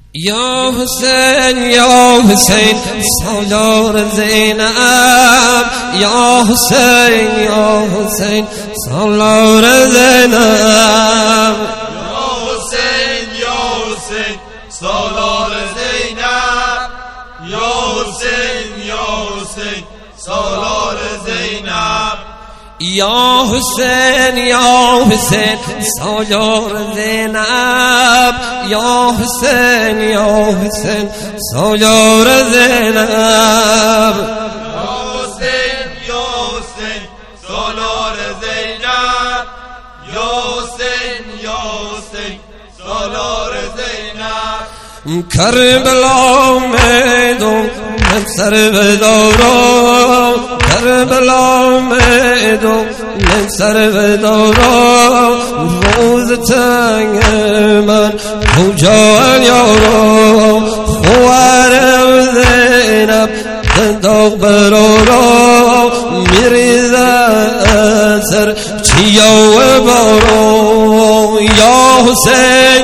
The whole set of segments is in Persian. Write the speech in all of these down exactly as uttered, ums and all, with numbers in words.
یا حسین یا حسین سالار زینب، یا حسین یا حسین سالار زینب، یا حسین یا حسین سالار زینب، یا حسین یا حسین سالار زینب، یا حسین یا حسین سالار زینب، یا حسین یا حسین سالار زینب، یا حسین یا حسین سالار زینب، یا حسین یا حسین سالار زینب. کربلا میں دو من سر بدارم، کربلا میں دو من سر بدارم، روز تنگ من کجا یارم، خوارم زینب داغ برارم، میریزد سر چیا و بارم. یا حسین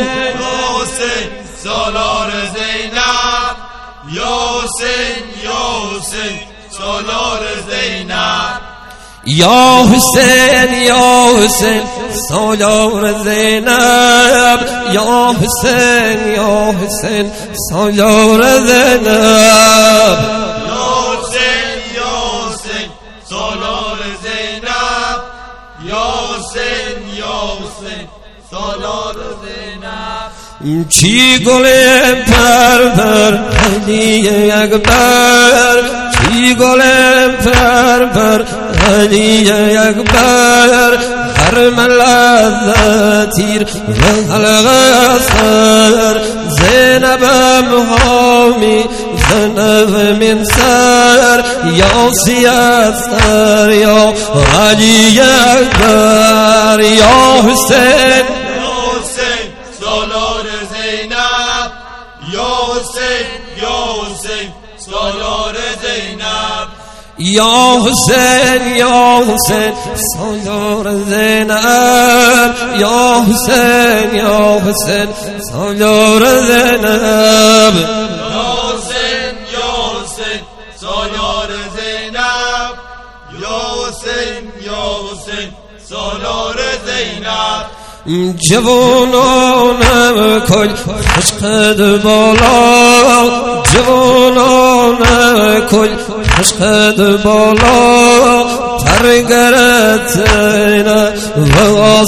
سالار زینب، یا حسین یا حسین سالار زینب، یا حسین یا حسین سالار زینب، یا حسین یا حسین سالار زینب، یا حسین یا حسین سالار زینب، یا حسین یا حسین سالار زینب. چی گل پر پر علی اکبر، چی گل پر پر علی اکبر، هر ملت تیر و حلقه سر، زینبم حامی زینب من سر، یا سیاستر یا علی اکبر. یا حسین سالار زینب، یا حسین یا حسین سالار زینب، یا حسین یا حسین سالار زینب، یا حسین یا حسین سالار زینب، یا حسین یا حسین سالار زینب، یا حسین یا حسین سالار زینب. جوانان کل عشق بالا، جوانان کل عشق بالا، پرگرتن و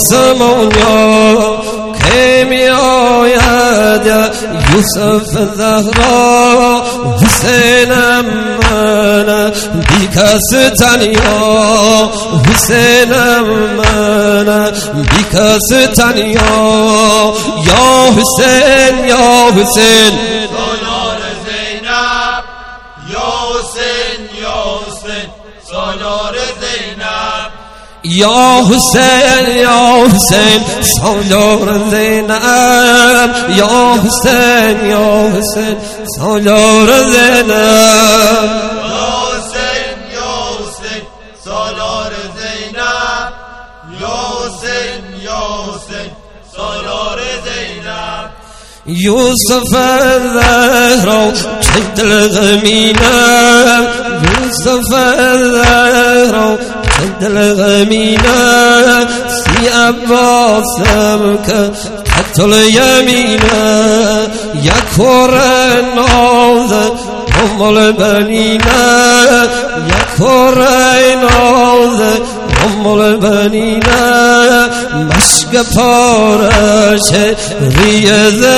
آسمانیا که می آید یوسف زهرا، حسینم من بی کس تنیا، حسینم من بی کس تنیا. یا حسین یا حسین سالار زینب، یا حسین یا حسین سالار زینب، یا حسین یا حسین سالار زینب، یا حسین یا حسین سالار زینب، یا حسین یا حسین سالار زینب، یا حسین یا حسین سالار زینب. یوسف الزهرا چه دلغمینم، یوسف الزهرا چه دلغمینم، سی عباسم که حتی الیمینم، یک کره ناز ام البنینم، یک کره ناز ام البنینم، مشک پارش روی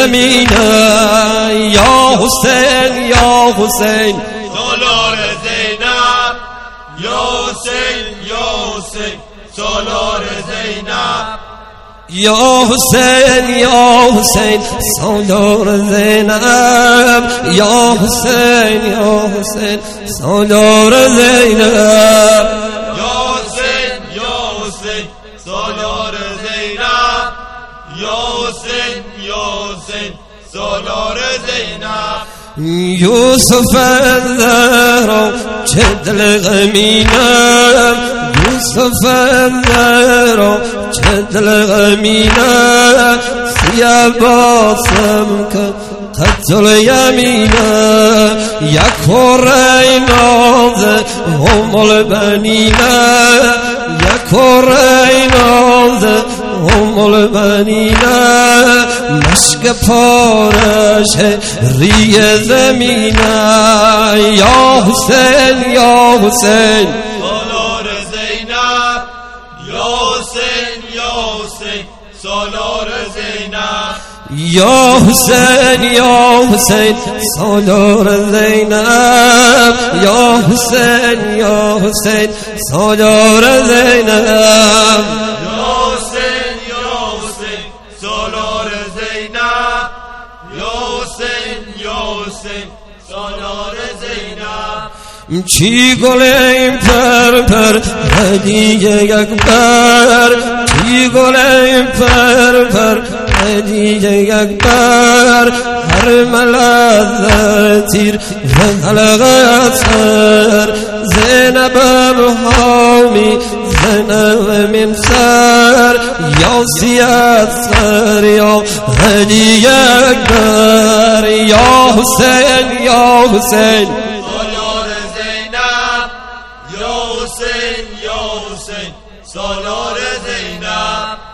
زمینم. یا حسین یا حسین سالار زینب، یا حسین یا حسین سالار زینب، یا حسین یا حسین سالار زینب، یا حسین یا حسین سالار زینب، یا حسین یا حسین سالار زینب، یا حسین یا حسین سالار زینب. یوسف الزهرا چه دلغمینم، یوسف الزهرا چه دلغمینم، سی عباسم که خط الیمینه یک ریناز هم البنینه یک ریناز هم البنینه مشک پارش ری زمینه یا حسین یا حسین سالار زینب یا حسین یا حسین سالار زینب یا حسین یا حسین سالار زینب یا حسین یا حسین سالار زینب یا حسین یا حسین سالار زینب یا حسین یا حسین سالار زینب چی گلیم پر پر هدیه اکبر چی گلیم پر پر هدیه اکبر هر ملذت تیر و حلقت سر زینب الحامی زینب من سر یا سیاد سر یا هدیه اکبر یا حسین یا حسین یا حسین یا حسین سالار زینب